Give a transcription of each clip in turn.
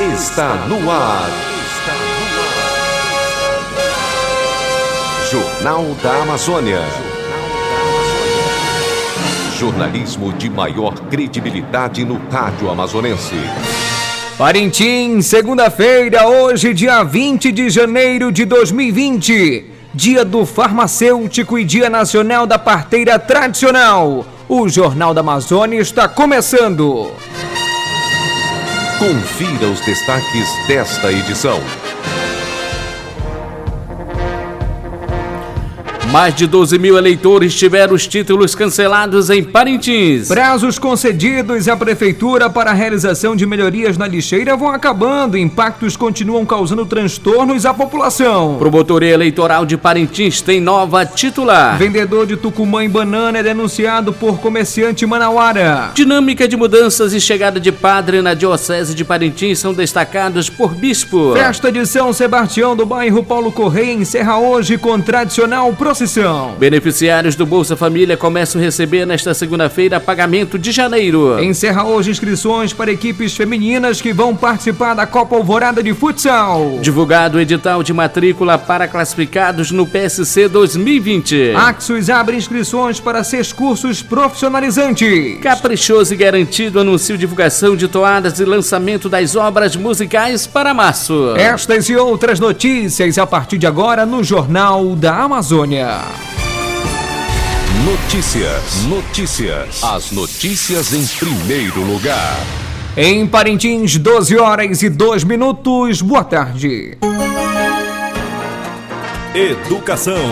está no ar. Jornal da Amazônia. Jornalismo de maior credibilidade no rádio amazonense. Parintins, segunda-feira, hoje, dia 20 de janeiro de 2020. Dia do farmacêutico e Dia Nacional da Parteira Tradicional. O Jornal da Amazônia está começando. Confira os destaques desta edição. Mais de 12 mil eleitores tiveram os títulos cancelados em Parintins. Prazos concedidos à Prefeitura para a realização de melhorias na lixeira vão acabando. Impactos continuam causando transtornos à população. Promotoria Eleitoral de Parintins tem nova titular. Vendedor de tucumã e banana é denunciado por comerciante manauara. Dinâmica de mudanças e chegada de padre na Diocese de Parintins são destacados por bispo. Festa de São Sebastião do bairro Paulo Correia encerra hoje com tradicional procissão. Beneficiários do Bolsa Família começam a receber nesta segunda-feira pagamento de janeiro. Encerra hoje inscrições para equipes femininas que vão participar da Copa Alvorada de Futsal. Divulgado o edital de matrícula para classificados no PSC 2020. Axos abre inscrições para 6 cursos profissionalizantes. Caprichoso e Garantido anuncia divulgação de toadas e lançamento das obras musicais para março. Estas e outras notícias a partir de agora no Jornal da Amazônia. Notícias. As notícias em primeiro lugar. Em Parintins, 12 horas e 2 minutos. Boa tarde. Educação.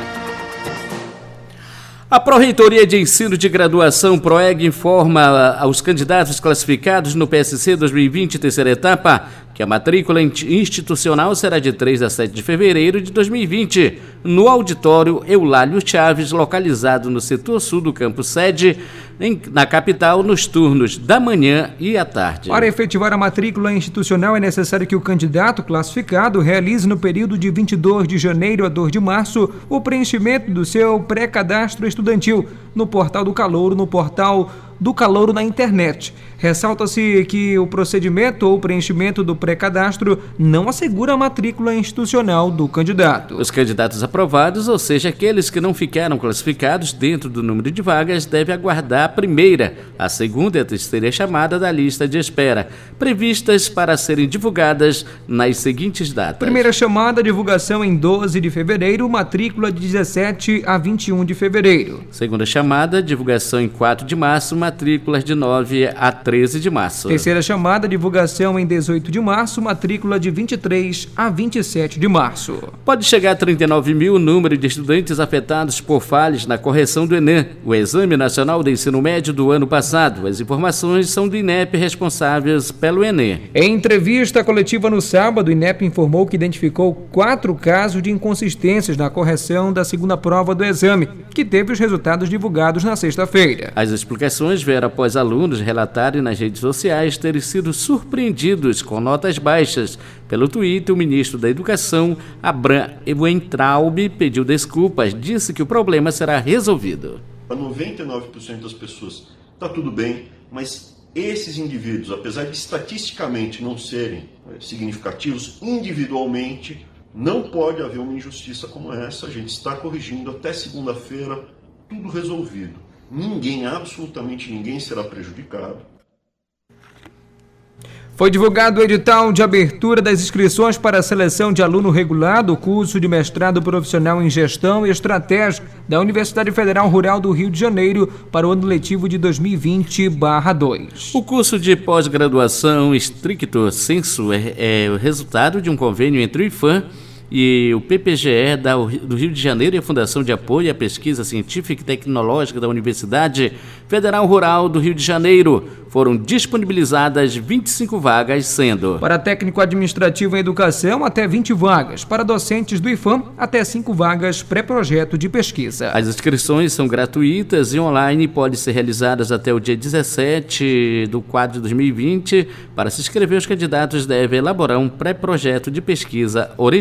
A Pró-Reitoria de Ensino de Graduação PROEG informa aos candidatos classificados no PSC 2020, terceira etapa, que a matrícula institucional será de 3 a 7 de fevereiro de 2020, no auditório Eulálio Chaves, localizado no setor sul do campus sede, na capital, nos turnos da manhã e à tarde. Para efetivar a matrícula institucional, é necessário que o candidato classificado realize no período de 22 de janeiro a 2 de março o preenchimento do seu pré-cadastro estudantil no Portal do Calouro, no Portal do Calouro na internet. Ressalta-se que o procedimento ou preenchimento do pré-cadastro não assegura a matrícula institucional do candidato. Os candidatos aprovados, ou seja, aqueles que não ficaram classificados dentro do número de vagas, devem aguardar a primeira, a segunda e a terceira chamada da lista de espera, previstas para serem divulgadas nas seguintes datas. Primeira chamada, divulgação em 12 de fevereiro, matrícula de 17 a 21 de fevereiro. Segunda chamada, divulgação em 4 de março, matrículas de 9 a 13 de março. Terceira chamada, divulgação em 18 de março, matrícula de 23 a 27 de março. Pode chegar a 39 mil o número de estudantes afetados por falhas na correção do Enem, o Exame Nacional de Ensino Médio do ano passado. As informações são do INEP, responsáveis pelo Enem. Em entrevista coletiva no sábado, o INEP informou que identificou 4 casos de inconsistências na correção da segunda prova do exame, que teve os resultados divulgados na sexta-feira. As explicações vieram após alunos relatarem nas redes sociais terem sido surpreendidos com notas baixas. Pelo Twitter, o ministro da Educação, Abraham Weintraub, pediu desculpas, disse que o problema será resolvido. Para 99% das pessoas está tudo bem, mas esses indivíduos, apesar de estatisticamente não serem significativos, individualmente não pode haver uma injustiça como essa. A gente está corrigindo até segunda-feira, tudo resolvido. Ninguém, absolutamente ninguém será prejudicado. Foi divulgado o edital de abertura das inscrições para a seleção de aluno regular do curso de mestrado profissional em gestão e estratégia da Universidade Federal Rural do Rio de Janeiro para o ano letivo de 2020/2. O curso de pós-graduação stricto sensu é o resultado de um convênio entre o IFAM e o PPGE do Rio de Janeiro e a Fundação de Apoio à Pesquisa Científica e Tecnológica da Universidade Federal Rural do Rio de Janeiro. Foram disponibilizadas 25 vagas, sendo para técnico administrativo em educação, até 20 vagas. Para docentes do IFAM, até 5 vagas pré-projeto de pesquisa. As inscrições são gratuitas e online, podem ser realizadas até o dia 17 de 4 de 2020. Para se inscrever, os candidatos devem elaborar um pré-projeto de pesquisa original.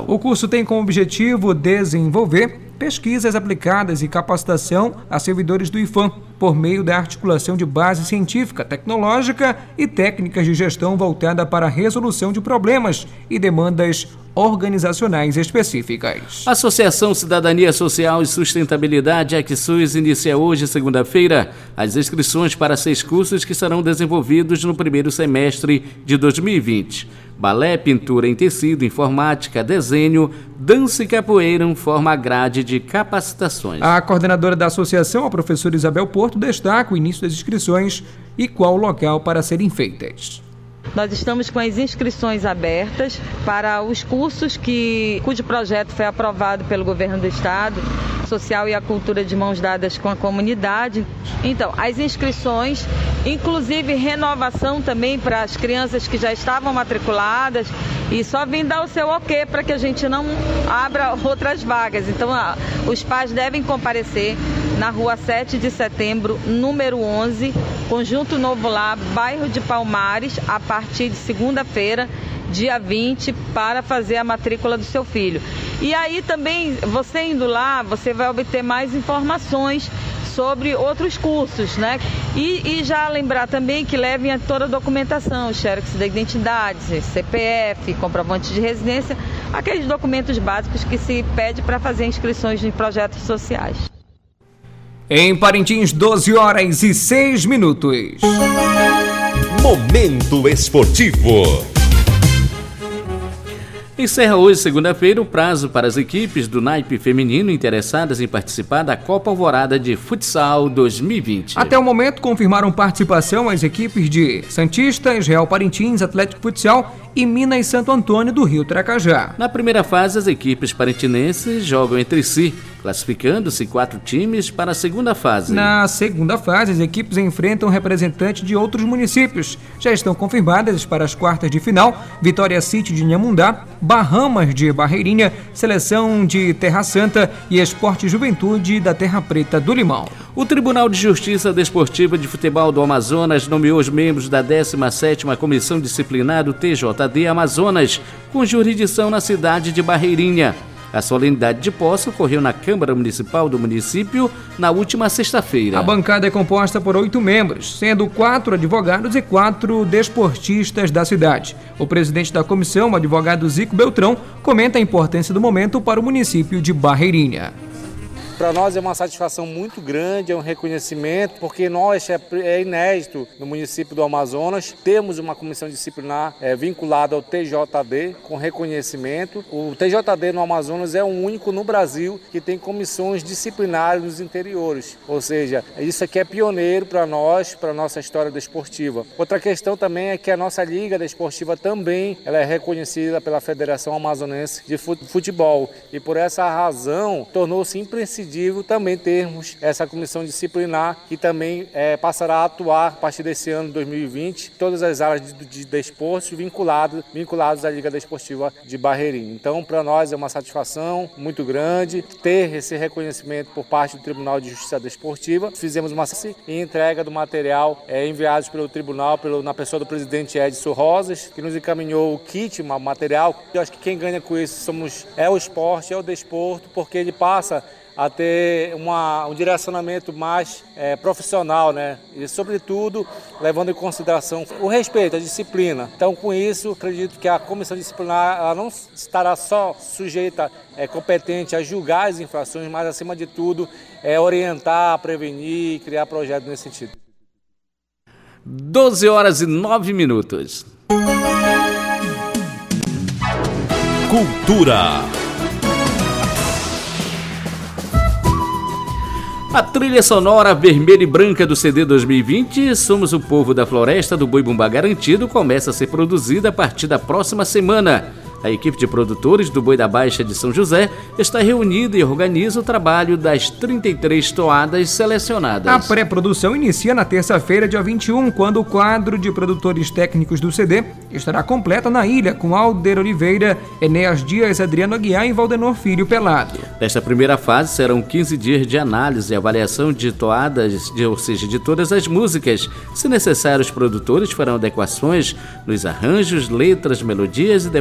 O curso tem como objetivo desenvolver pesquisas aplicadas e capacitação a servidores do IPHAN, por meio da articulação de base científica, tecnológica e técnicas de gestão voltada para a resolução de problemas e demandas organizacionais específicas. A Associação Cidadania Social e Sustentabilidade ACSUS inicia hoje, segunda-feira, as inscrições para 6 cursos que serão desenvolvidos no primeiro semestre de 2020. Balé, pintura em tecido, informática, desenho, dança e capoeira forma a grade de capacitações. A coordenadora da associação, a professora Isabel Porto, destaca o início das inscrições e qual o local para serem feitas. Nós estamos com as inscrições abertas para os cursos cujo projeto foi aprovado pelo governo do estado, social e a cultura de mãos dadas com a comunidade. Então, as inscrições, inclusive renovação também para as crianças que já estavam matriculadas, e só vim dar o seu ok para que a gente não abra outras vagas. Então, os pais devem comparecer na rua 7 de setembro, número 11, Conjunto Novo Lar, bairro de Palmares, a partir de segunda-feira, dia 20, para fazer a matrícula do seu filho. E aí também, você indo lá, você vai obter mais informações sobre outros cursos, né? E já lembrar também que levem toda a documentação, xerox da identidade, CPF, comprovante de residência, aqueles documentos básicos que se pede para fazer inscrições em projetos sociais. Em Parintins, 12h06. Momento esportivo. Encerra hoje, segunda-feira, o prazo para as equipes do naipe feminino interessadas em participar da Copa Alvorada de Futsal 2020. Até o momento, confirmaram participação as equipes de Santistas, Real Parintins, Atlético Futsal e Minas Santo Antônio do Rio Tracajá. Na primeira fase, as equipes parintinenses jogam entre si, classificando-se 4 times para a segunda fase. Na segunda fase, as equipes enfrentam representantes de outros municípios. Já estão confirmadas para as quartas de final: Vitória City de Inhamundá, Bahamas de Barreirinha, Seleção de Terra Santa e Esporte Juventude da Terra Preta do Limão. O Tribunal de Justiça Desportiva de Futebol do Amazonas nomeou os membros da 17ª Comissão Disciplinar do TJD Amazonas, com jurisdição na cidade de Barreirinha. A solenidade de posse ocorreu na Câmara Municipal do município na última sexta-feira. A bancada é composta por 8 membros, sendo 4 advogados e 4 desportistas da cidade. O presidente da comissão, o advogado Zico Beltrão, comenta a importância do momento para o município de Barreirinha. Para nós é uma satisfação muito grande, é um reconhecimento, porque nós é inédito no município do Amazonas, temos uma comissão disciplinar vinculada ao TJD, com reconhecimento. O TJD no Amazonas é o único no Brasil que tem comissões disciplinares nos interiores, ou seja, isso aqui é pioneiro para nós, para a nossa história desportiva. Outra questão também é que a nossa Liga Desportiva também ela é reconhecida pela Federação Amazonense de Futebol, e por essa razão tornou-se imprescindível também termos essa comissão disciplinar que também passará a atuar a partir desse ano de 2020, todas as áreas de desporto vinculados à Liga Desportiva de Barreirinha. Então, para nós é uma satisfação muito grande ter esse reconhecimento por parte do Tribunal de Justiça Desportiva. Fizemos uma entrega do material enviado pelo Tribunal, na pessoa do presidente Edson Rosas, que nos encaminhou o kit, material. Eu acho que quem ganha com isso é o esporte, é o desporto, porque ele passa a ter um direcionamento mais profissional, né? E, sobretudo, levando em consideração o respeito, a disciplina. Então, com isso, acredito que a comissão disciplinar ela não estará só sujeita, competente a julgar as infrações, mas, acima de tudo, orientar, prevenir e criar projetos nesse sentido. 12h09. Cultura. A trilha sonora vermelha e branca do CD 2020, Somos o Povo da Floresta do Boi Bumbá Garantido, começa a ser produzida a partir da próxima semana. A equipe de produtores do Boi da Baixa de São José está reunida e organiza o trabalho das 33 toadas selecionadas. A pré-produção inicia na terça-feira, dia 21, quando o quadro de produtores técnicos do CD estará completa na ilha, com Alder Oliveira, Enéas Dias, Adriano Aguiar e Valdenor Filho Pelado. Nesta primeira fase serão 15 dias de análise e avaliação de toadas, ou seja, de todas as músicas. Se necessário, os produtores farão adequações nos arranjos, letras, melodias e demais ajustes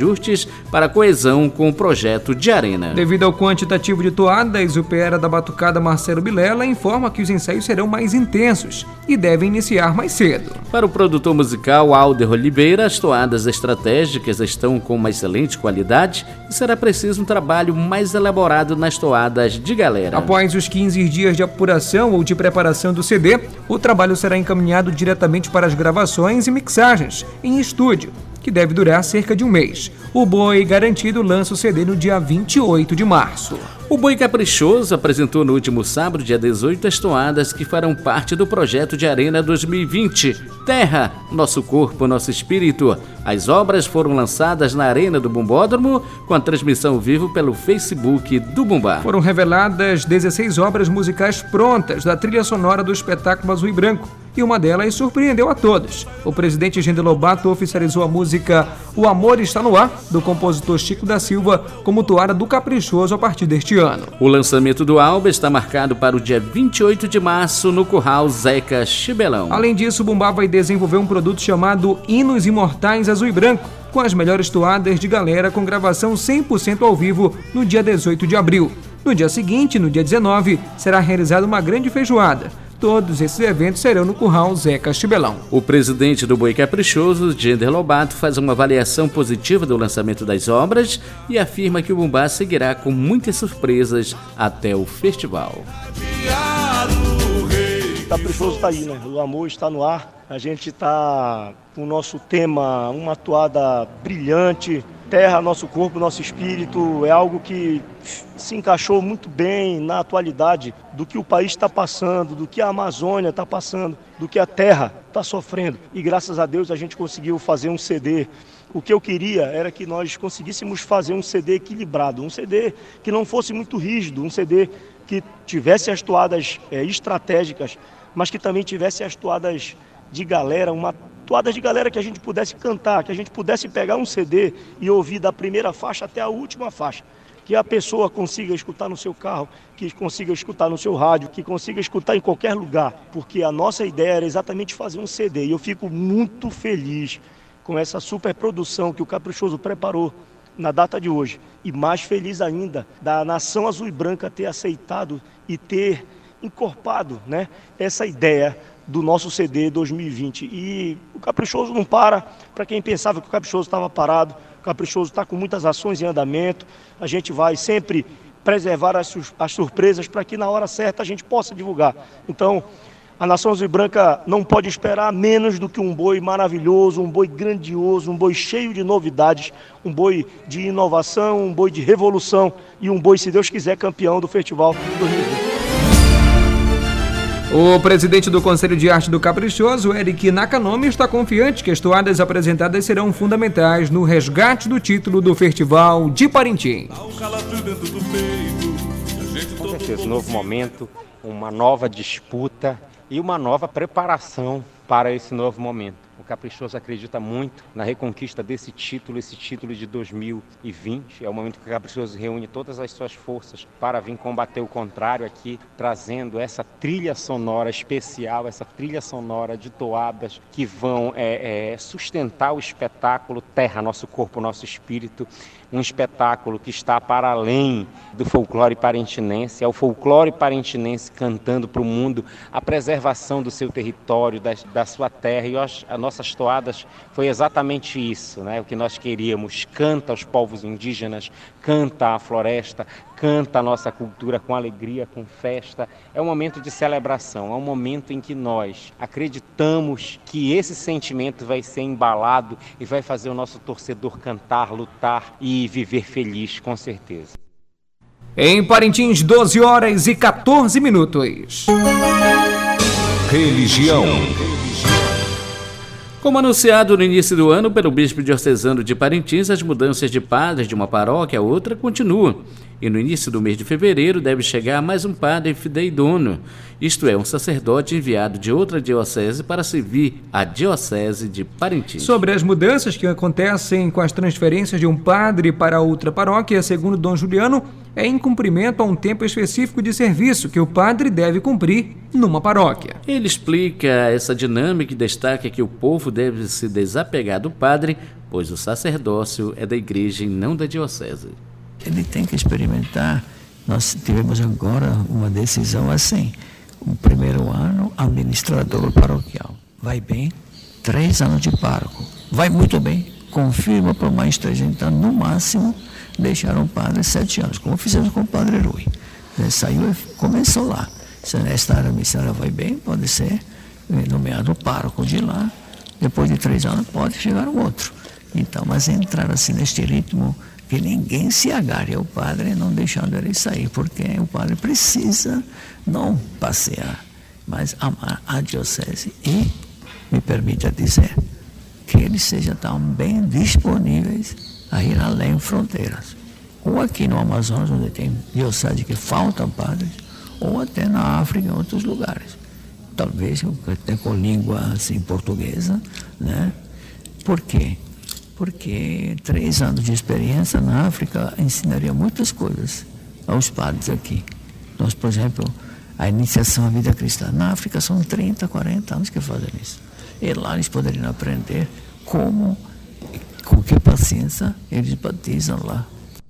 reajustes para a coesão com o projeto de arena. Devido ao quantitativo de toadas, o PERA da Batucada Marcelo Bilela informa que os ensaios serão mais intensos e devem iniciar mais cedo. Para o produtor musical Alder Oliveira, as toadas estratégicas estão com uma excelente qualidade e será preciso um trabalho mais elaborado nas toadas de galera. Após os 15 dias de apuração ou de preparação do CD, o trabalho será encaminhado diretamente para as gravações e mixagens em estúdio, que deve durar cerca de um mês. O Boi Garantido lança o CD no dia 28 de março. O Boi Caprichoso apresentou no último sábado, dia 18, as toadas que farão parte do projeto de Arena 2020. Terra, Nosso Corpo, Nosso Espírito. As obras foram lançadas na Arena do Bumbódromo, com a transmissão ao vivo pelo Facebook do Bumbá. Foram reveladas 16 obras musicais prontas da trilha sonora do espetáculo Azul e Branco, e uma delas surpreendeu a todos. O presidente Gender Lobato oficializou a música O Amor Está No Ar, do compositor Chico da Silva, como toada do Caprichoso a partir deste ano. O lançamento do álbum está marcado para o dia 28 de março no Curral Zeca Chibelão. Além disso, o Bumbá vai desenvolver um produto chamado Hinos Imortais Azul e Branco, com as melhores toadas de galera com gravação 100% ao vivo no dia 18 de abril. No dia seguinte, no dia 19, será realizada uma grande feijoada. Todos esses eventos serão no Curral Zeca Chibelão. O presidente do Boi Caprichoso, Gender Lobato, faz uma avaliação positiva do lançamento das obras e afirma que o Bumbá seguirá com muitas surpresas até o festival. O Caprichoso está aí, né? O amor está no ar. A gente está com o nosso tema, uma toada brilhante. Terra, Nosso Corpo, Nosso Espírito, é algo que se encaixou muito bem na atualidade do que o país está passando, do que a Amazônia está passando, do que a terra está sofrendo. E graças a Deus a gente conseguiu fazer um CD. O que eu queria era que nós conseguíssemos fazer um CD equilibrado, um CD que não fosse muito rígido, um CD que tivesse as toadas estratégicas, mas que também tivesse as toadas de galera, toadas de galera que a gente pudesse cantar, que a gente pudesse pegar um CD e ouvir da primeira faixa até a última faixa. Que a pessoa consiga escutar no seu carro, que consiga escutar no seu rádio, que consiga escutar em qualquer lugar. Porque a nossa ideia era exatamente fazer um CD. E eu fico muito feliz com essa super produção que o Caprichoso preparou na data de hoje. E mais feliz ainda da Nação Azul e Branca ter aceitado e ter encorpado, né, essa ideia do nosso CD 2020. E o Caprichoso não para quem pensava que o Caprichoso estava parado. O Caprichoso está com muitas ações em andamento. A gente vai sempre preservar as surpresas para que na hora certa a gente possa divulgar. Então, a Nação Azul e Branca não pode esperar menos do que um boi maravilhoso, um boi grandioso, um boi cheio de novidades, um boi de inovação, um boi de revolução e um boi, se Deus quiser, campeão do Festival 2020. O presidente do Conselho de Arte do Caprichoso, Eric Nakanomi, está confiante que as toadas apresentadas serão fundamentais no resgate do título do Festival de Parintins. Com certeza, um novo momento, uma nova disputa e uma nova preparação para esse novo momento. O Caprichoso acredita muito na reconquista desse título, esse título de 2020. É o momento que o Caprichoso reúne todas as suas forças para vir combater o contrário aqui, trazendo essa trilha sonora especial, essa trilha sonora de toadas que vão sustentar o espetáculo Terra, Nosso Corpo, Nosso Espírito. Um espetáculo que está para além do folclore parintinense, é o folclore parintinense cantando para o mundo a preservação do seu território, da sua terra. E as nossas toadas foi exatamente isso, né? O que nós queríamos. Canta aos povos indígenas, canta a floresta, canta a nossa cultura com alegria, com festa. É um momento de celebração, é um momento em que nós acreditamos que esse sentimento vai ser embalado e vai fazer o nosso torcedor cantar, lutar e viver feliz, com certeza. Em Parintins, 12 horas e 14 minutos. Religião. Como anunciado no início do ano pelo bispo diocesano de Parintins, as mudanças de padres de uma paróquia a outra continuam. e no início do mês de fevereiro deve chegar mais um padre fideidono, isto é, um sacerdote enviado de outra diocese para servir a diocese de Parintins. Sobre as mudanças que acontecem com as transferências de um padre para outra paróquia, segundo Dom Juliano, é em cumprimento a um tempo específico de serviço que o padre deve cumprir numa paróquia. Ele explica essa dinâmica e destaca que o povo deve se desapegar do padre, pois o sacerdócio é da igreja e não da diocese. Ele tem que experimentar. Nós tivemos agora uma decisão assim. O primeiro ano, administrador paroquial. Vai bem, 3 anos de pároco. Vai muito bem, confirma por mais 3 anos. Então, no máximo, deixaram o padre 7 anos, como fizemos com o padre Rui. Ele saiu e começou lá. Se nesta área missionária vai bem, pode ser nomeado pároco de lá. Depois de 3 anos, pode chegar um outro. Então, mas entrar assim neste ritmo que ninguém se agarre ao padre, não deixando ele sair, porque o padre precisa não passear, mas amar a diocese e, me permita dizer, que eles sejam também disponíveis a ir além fronteiras. Ou aqui no Amazonas, onde tem diocese que faltam padres, ou até na África, em outros lugares. Talvez até com língua assim, portuguesa, né? Por quê? Porque 3 anos de experiência na África ensinaria muitas coisas aos padres aqui. Nós, por exemplo, a iniciação à vida cristã na África são 30, 40 anos que fazem isso. E lá eles poderiam aprender como, com que paciência eles batizam lá.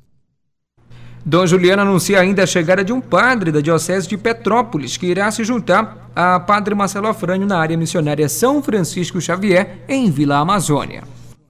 Dom Juliano anuncia ainda a chegada de um padre da diocese de Petrópolis, que irá se juntar a padre Marcelo Afrânio na área missionária São Francisco Xavier, em Vila Amazônia.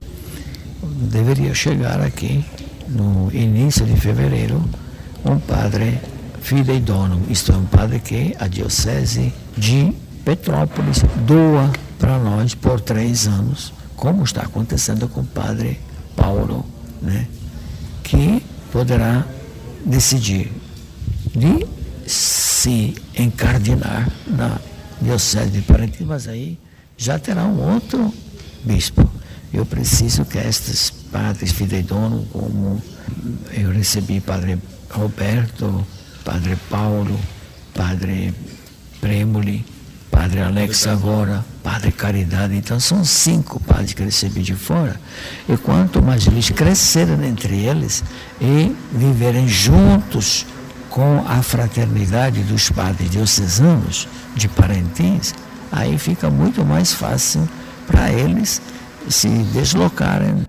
Deveria chegar aqui, no início de fevereiro, um padre fideidono, isto é, um padre que a diocese de Petrópolis doa para nós por 3 anos, como está acontecendo com o padre Paulo, né? Que poderá decidir de se encardinar na diocese de Parintins, mas aí já terá um outro bispo. Eu preciso que estes padres fideidonos, como eu recebi padre Roberto, padre Paulo, padre Premoli, padre Alex agora, padre Caridade, então são 5 padres que recebi de fora, e quanto mais eles crescerem entre eles e viverem juntos com a fraternidade dos padres diocesanos de Parintins, aí fica muito mais fácil para eles se deslocarem.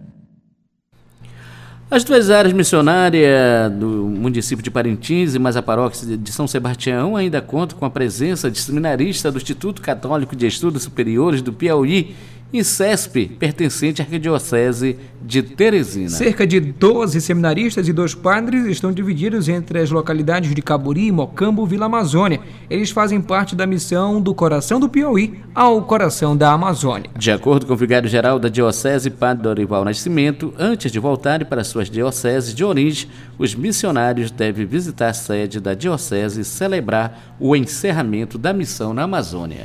As 2 áreas missionárias do município de Parintins e mais a paróquia de São Sebastião ainda contam com a presença de seminarista do Instituto Católico de Estudos Superiores do Piauí e CESP, pertencente à Arquidiocese de Teresina. Cerca de 12 seminaristas e 2 padres estão divididos entre as localidades de Caburi, Mocambo e Vila Amazônia. Eles fazem parte da missão do Coração do Piauí ao Coração da Amazônia. De acordo com o vigário-geral da Diocese, Padre Dorival Nascimento, antes de voltarem para suas dioceses de origem, os missionários devem visitar a sede da Diocese e celebrar o encerramento da missão na Amazônia.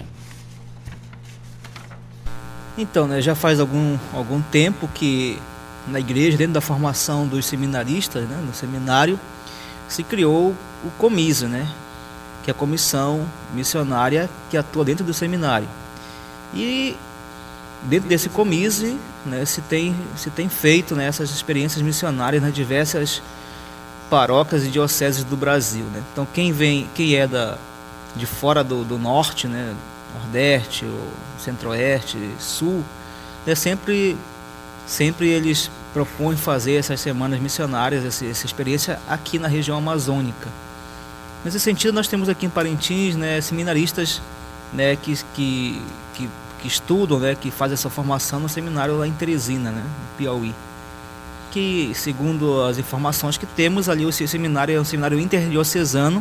Então, já faz algum tempo que na igreja, dentro da formação dos seminaristas, no seminário, se criou o COMISE, que é a comissão missionária que atua dentro do seminário. E dentro desse COMISE, se tem feito essas experiências missionárias nas diversas paróquias e dioceses do Brasil. Então, quem é de fora do norte, Nordeste, Centro-Oeste, Sul, sempre eles propõem fazer essas semanas missionárias, essa experiência aqui na região amazônica. Nesse sentido, nós temos aqui em Parintins seminaristas que estudam, que fazem essa formação no seminário lá em Teresina, no Piauí. Que, segundo as informações que temos ali, o seminário é um seminário interdiocesano.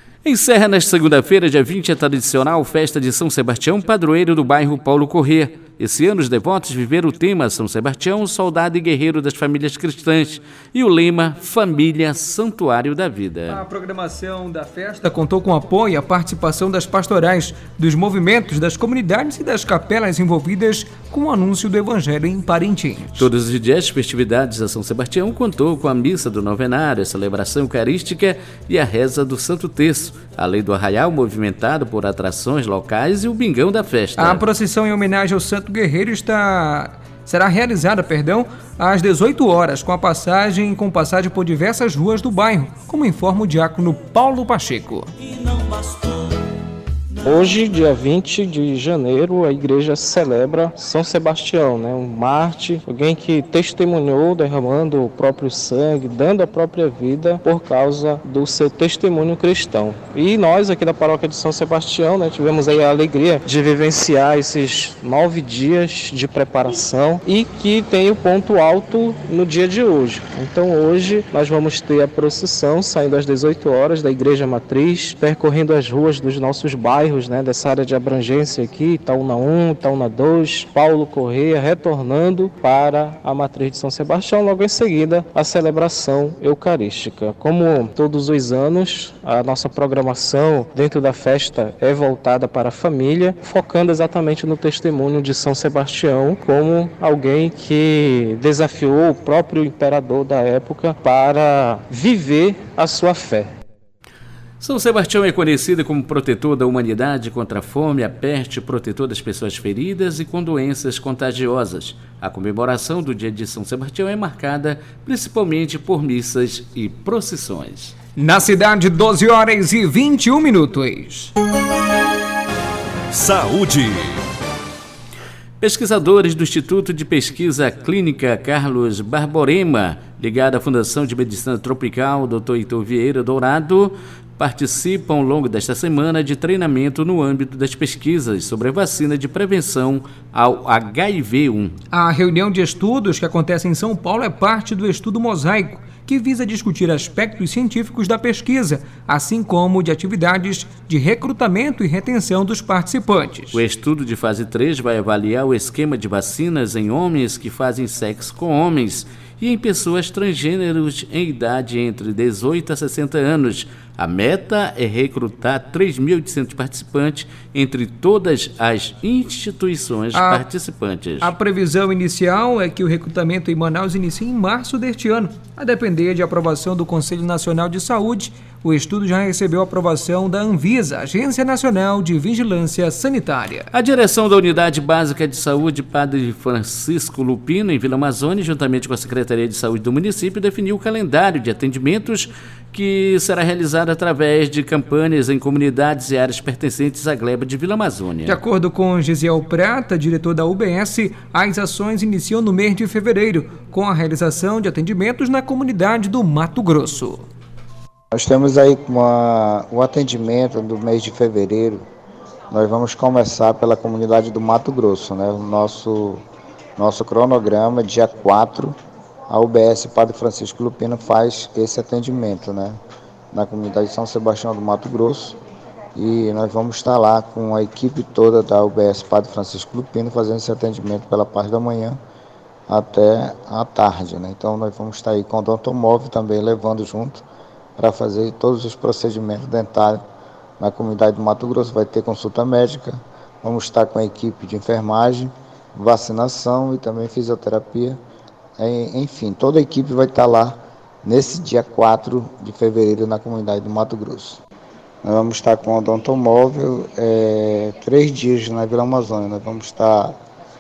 Encerra nesta segunda-feira, dia 20, a tradicional festa de São Sebastião, padroeiro do bairro Paulo Corrêa. Esse ano os devotos viveram o tema São Sebastião, soldado e guerreiro das famílias cristãs, e o lema Família, Santuário da Vida. A programação da festa contou com apoio e a participação das pastorais, dos movimentos, das comunidades e das capelas envolvidas com o anúncio do Evangelho em Parintins. Todos os dias, festividades a São Sebastião contou com a missa do novenário, a celebração eucarística e a reza do Santo Terço, além do arraial movimentado por atrações locais e o bingão da festa. A procissão em homenagem ao Santo Guerreiro será realizada, às 18 horas, com passagem por diversas ruas do bairro, como informa o diácono Paulo Pacheco. Hoje, dia 20 de janeiro, a igreja celebra São Sebastião, um mártir, alguém que testemunhou derramando o próprio sangue, dando a própria vida por causa do seu testemunho cristão. E nós aqui da paróquia de São Sebastião, tivemos aí a alegria de vivenciar esses 9 dias de preparação e que tem o ponto alto no dia de hoje. Então hoje nós vamos ter a procissão saindo às 18 horas da igreja matriz, percorrendo as ruas dos nossos bairros, dessa área de abrangência aqui, Itaúna 1, Itaúna 2, Paulo Correia, retornando para a matriz de São Sebastião, logo em seguida a celebração eucarística. Como todos os anos, a nossa programação dentro da festa é voltada para a família, focando exatamente no testemunho de São Sebastião como alguém que desafiou o próprio imperador da época para viver a sua fé. São Sebastião é conhecido como protetor da humanidade contra a fome, a peste, protetor das pessoas feridas e com doenças contagiosas. A comemoração do dia de São Sebastião é marcada principalmente por missas e procissões. Na cidade, 12 horas e 21 minutos. Saúde. Pesquisadores do Instituto de Pesquisa Clínica Carlos Barborema, ligado à Fundação de Medicina Tropical Dr. Heitor Vieira Dourado, participam ao longo desta semana de treinamento no âmbito das pesquisas sobre a vacina de prevenção ao HIV-1. A reunião de estudos que acontece em São Paulo é parte do Estudo Mosaico, que visa discutir aspectos científicos da pesquisa, assim como de atividades de recrutamento e retenção dos participantes. O estudo de fase 3 vai avaliar o esquema de vacinas em homens que fazem sexo com homens e em pessoas transgêneros em idade entre 18 a 60 anos. A meta é recrutar 3.800 participantes entre todas as instituições participantes. A previsão inicial é que o recrutamento em Manaus inicie em março deste ano. A depender de aprovação do Conselho Nacional de Saúde, o estudo já recebeu a aprovação da Anvisa, Agência Nacional de Vigilância Sanitária. A direção da Unidade Básica de Saúde Padre Francisco Lupino, em Vila Amazônia, juntamente com a Secretaria de Saúde do município, definiu o calendário de atendimentos que será realizado através de campanhas em comunidades e áreas pertencentes à gleba de Vila Amazônia. De acordo com Gisiel Prata, diretor da UBS, as ações iniciam no mês de fevereiro, com a realização de atendimentos na comunidade do Mato Grosso. Nós temos aí o atendimento do mês de fevereiro. Nós vamos começar pela comunidade do Mato Grosso, O nosso cronograma, dia 4, a UBS Padre Francisco Lupino faz esse atendimento, na comunidade de São Sebastião do Mato Grosso. E nós vamos estar lá com a equipe toda da UBS Padre Francisco Lupino fazendo esse atendimento pela parte da manhã até a tarde, Então nós vamos estar aí com o odontomóvel também levando junto para fazer todos os procedimentos dentários na comunidade do Mato Grosso. Vai ter consulta médica, vamos estar com a equipe de enfermagem, vacinação e também fisioterapia. Enfim, toda a equipe vai estar lá nesse dia 4 de fevereiro na comunidade do Mato Grosso. Nós vamos estar com o odontomóvel 3 dias na Vila Amazônia. Nós vamos estar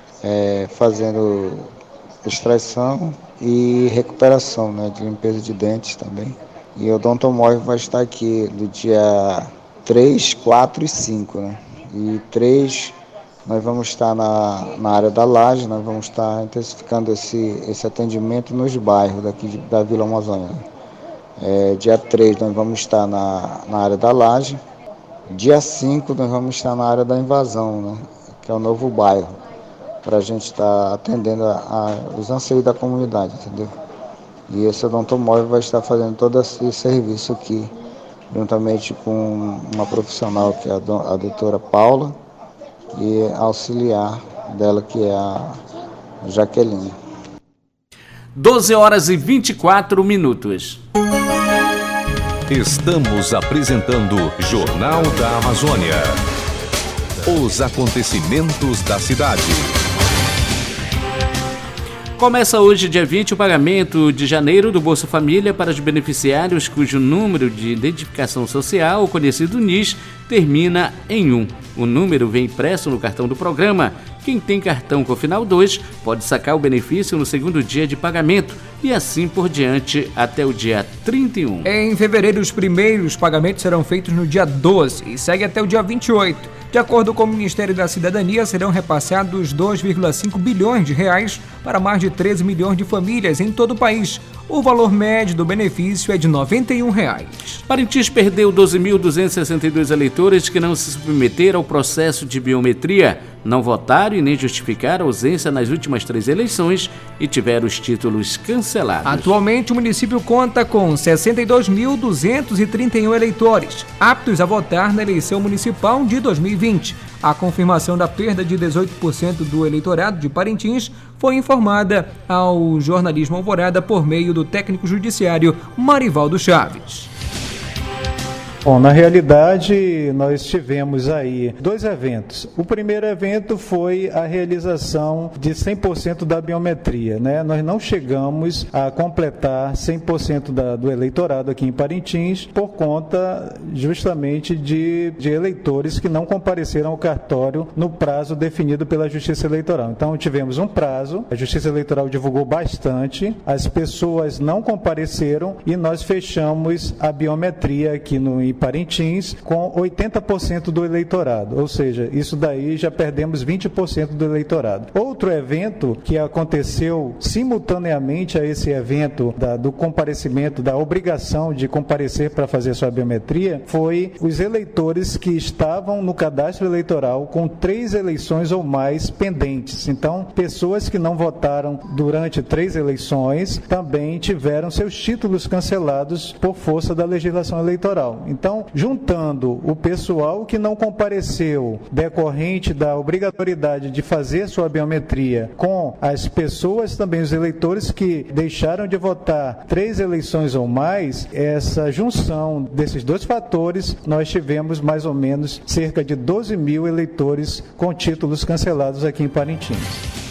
fazendo extração e recuperação, de limpeza de dentes também. E o odontomóvel vai estar aqui do dia 3, 4 e 5, E 3, nós vamos estar na área da laje, nós vamos estar intensificando esse atendimento nos bairros daqui da Vila Amazônia. Dia 3, nós vamos estar na área da laje. Dia 5, nós vamos estar na área da invasão, que é o novo bairro, para a gente estar atendendo os anseios da comunidade, entendeu? E esse odontomóvel vai estar fazendo todo esse serviço aqui, juntamente com uma profissional que é a doutora Paula, e auxiliar dela, que é a Jaqueline. 12h24. Estamos apresentando Jornal da Amazônia. Os acontecimentos da cidade. Começa hoje, dia 20, o pagamento de janeiro do Bolsa Família para os beneficiários cujo número de identificação social, o conhecido NIS, termina em 1. O número vem impresso no cartão do programa. Quem tem cartão com final 2 pode sacar o benefício no segundo dia de pagamento e assim por diante até o dia 31. Em fevereiro, os primeiros pagamentos serão feitos no dia 12 e segue até o dia 28. De acordo com o Ministério da Cidadania, serão repassados 2,5 bilhões de reais para mais de 13 milhões de famílias em todo o país. O valor médio do benefício é de R$ 91. Parintins perdeu 12.262 eleitores que não se submeteram ao processo de biometria, não votaram e nem justificaram a ausência nas últimas 3 eleições e tiveram os títulos cancelados. Atualmente, o município conta com 62.231 eleitores aptos a votar na eleição municipal de 2020. A confirmação da perda de 18% do eleitorado de Parintins foi informada ao jornalismo Alvorada por meio do técnico judiciário Marivaldo Chaves. Bom, na realidade, nós tivemos aí 2 eventos. O primeiro evento foi a realização de 100% da biometria, né? Nós não chegamos a completar 100% do eleitorado aqui em Parintins por conta justamente de eleitores que não compareceram ao cartório no prazo definido pela Justiça Eleitoral. Então, tivemos um prazo, a Justiça Eleitoral divulgou bastante, as pessoas não compareceram e nós fechamos a biometria aqui em Parintins com 80% do eleitorado, ou seja, isso daí já perdemos 20% do eleitorado. Outro evento que aconteceu simultaneamente a esse evento do comparecimento, da obrigação de comparecer para fazer sua biometria, foi os eleitores que estavam no cadastro eleitoral com 3 eleições ou mais pendentes. Então, pessoas que não votaram durante 3 eleições também tiveram seus títulos cancelados por força da legislação eleitoral. Então, juntando o pessoal que não compareceu decorrente da obrigatoriedade de fazer sua biometria com as pessoas também, os eleitores que deixaram de votar 3 eleições ou mais, essa junção desses 2 fatores, nós tivemos mais ou menos cerca de 12 mil eleitores com títulos cancelados aqui em Parintins.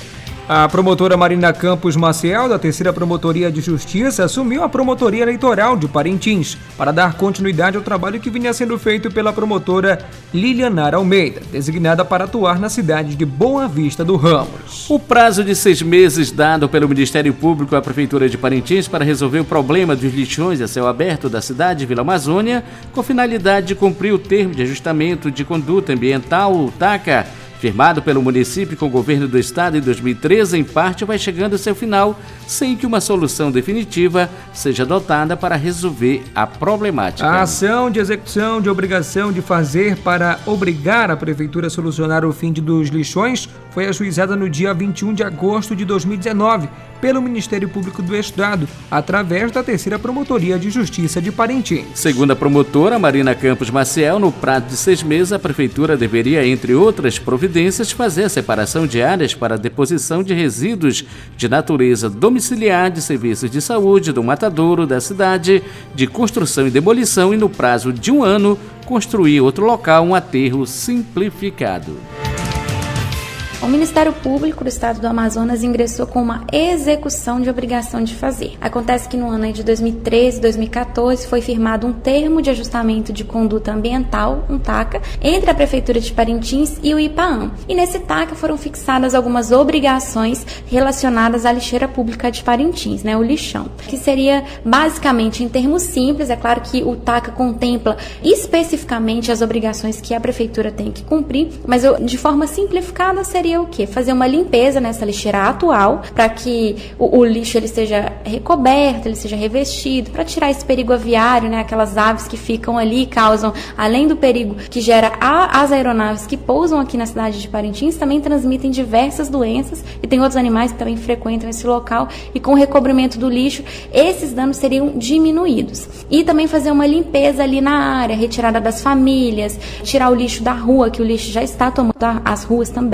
A promotora Marina Campos Maciel, da 3ª Promotoria de Justiça, assumiu a Promotoria Eleitoral de Parintins para dar continuidade ao trabalho que vinha sendo feito pela promotora Lilianara Almeida, designada para atuar na cidade de Boa Vista do Ramos. O prazo de 6 meses dado pelo Ministério Público à Prefeitura de Parintins para resolver o problema dos lixões a céu aberto da cidade de Vila Amazônia, com finalidade de cumprir o termo de ajustamento de conduta ambiental, o TACA, firmado pelo município com o governo do estado em 2013, em parte vai chegando ao seu final, sem que uma solução definitiva seja adotada para resolver a problemática. A ação de execução de obrigação de fazer para obrigar a prefeitura a solucionar o fim dos lixões foi ajuizada no dia 21 de agosto de 2019 pelo Ministério Público do Estado, através da 3ª Promotoria de Justiça de Parintins. Segundo a promotora Marina Campos Maciel, no prazo de 6 meses, a prefeitura deveria, entre outras providências, fazer a separação de áreas para a deposição de resíduos de natureza domiciliar, de serviços de saúde, do matadouro da cidade, de construção e demolição e, no prazo de 1 ano, construir outro local, um aterro simplificado. O Ministério Público do Estado do Amazonas ingressou com uma execução de obrigação de fazer. Acontece que no ano de 2013 e 2014 foi firmado um termo de ajustamento de conduta ambiental, um TACA, entre a Prefeitura de Parintins e o IPAAM. E nesse TACA foram fixadas algumas obrigações relacionadas à lixeira pública de Parintins, o lixão, que seria basicamente, em termos simples, é claro que o TACA contempla especificamente as obrigações que a Prefeitura tem que cumprir, mas de forma simplificada seria o quê? Fazer uma limpeza nessa lixeira atual, para que o lixo ele seja recoberto, ele seja revestido, para tirar esse perigo aviário, aquelas aves que ficam ali, causam, além do perigo que gera as aeronaves que pousam aqui na cidade de Parintins, também transmitem diversas doenças, e tem outros animais que também frequentam esse local, e com o recobrimento do lixo, esses danos seriam diminuídos. E também fazer uma limpeza ali na área, retirada das famílias, tirar o lixo da rua, que o lixo já está tomando as ruas também. Então,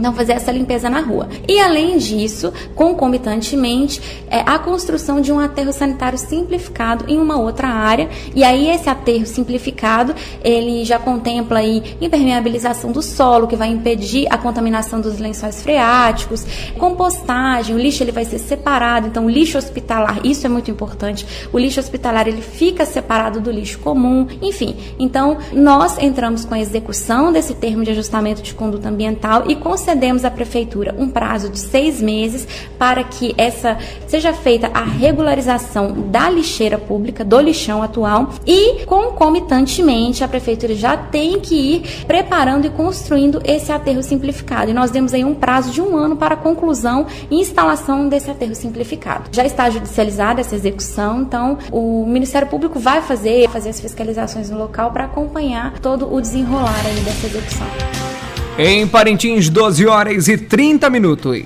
Então, fazer essa limpeza na rua. E, além disso, concomitantemente, a construção de um aterro sanitário simplificado em uma outra área. E aí, esse aterro simplificado, ele já contempla aí impermeabilização do solo, que vai impedir a contaminação dos lençóis freáticos, compostagem, o lixo ele vai ser separado, então o lixo hospitalar, isso é muito importante, o lixo hospitalar ele fica separado do lixo comum, enfim. Então, nós entramos com a execução desse termo de ajustamento de conduta ambiental e concedemos à Prefeitura um prazo de 6 meses para que seja feita a regularização da lixeira pública, do lixão atual, e concomitantemente a Prefeitura já tem que ir preparando e construindo esse aterro simplificado. E nós demos aí um prazo de 1 ano para a conclusão e instalação desse aterro simplificado. Já está judicializada essa execução, então o Ministério Público vai fazer as fiscalizações no local para acompanhar todo o desenrolar aí dessa execução. Em Parintins, 12 horas e 30 minutos.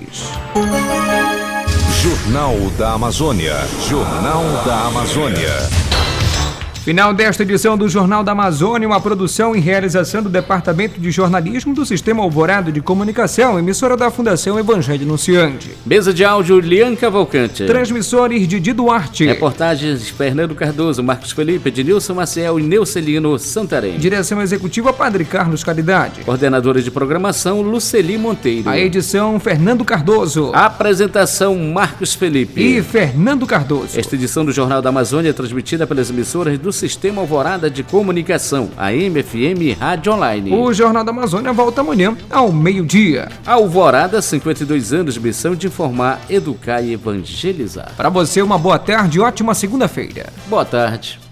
Jornal da Amazônia. Jornal da Amazônia. Final desta edição do Jornal da Amazônia, uma produção e realização do Departamento de Jornalismo do Sistema Alvorada de Comunicação, emissora da Fundação Evangelho Anunciante. Mesa de áudio, Lian Cavalcante. Transmissores, Didi Duarte. Reportagens, Fernando Cardoso, Marcos Felipe, Ednilson Maciel e Neucelino Santarém. Direção executiva, Padre Carlos Caridade. Coordenadora de programação, Luceli Monteiro. A edição, Fernando Cardoso. Apresentação, Marcos Felipe e Fernando Cardoso. Esta edição do Jornal da Amazônia é transmitida pelas emissoras do Sistema Alvorada de Comunicação, AM, FM, Rádio Online. O Jornal da Amazônia volta amanhã ao meio-dia. Alvorada, 52 anos de missão de informar, educar e evangelizar. Para você, uma boa tarde e ótima segunda-feira. Boa tarde.